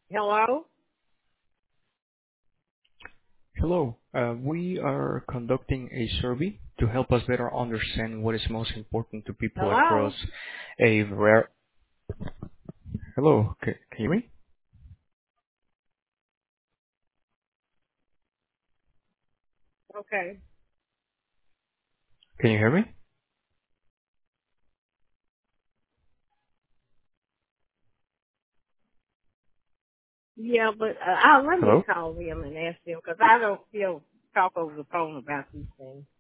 Hello? Hello. We are conducting a survey to help us better understand what is most important to people across Hello? a rare. Hello. Can you hear me? Okay. Can you hear me? Yeah, but I'll let me Hello. call them and ask them because I don't feel talk over the phone about these things.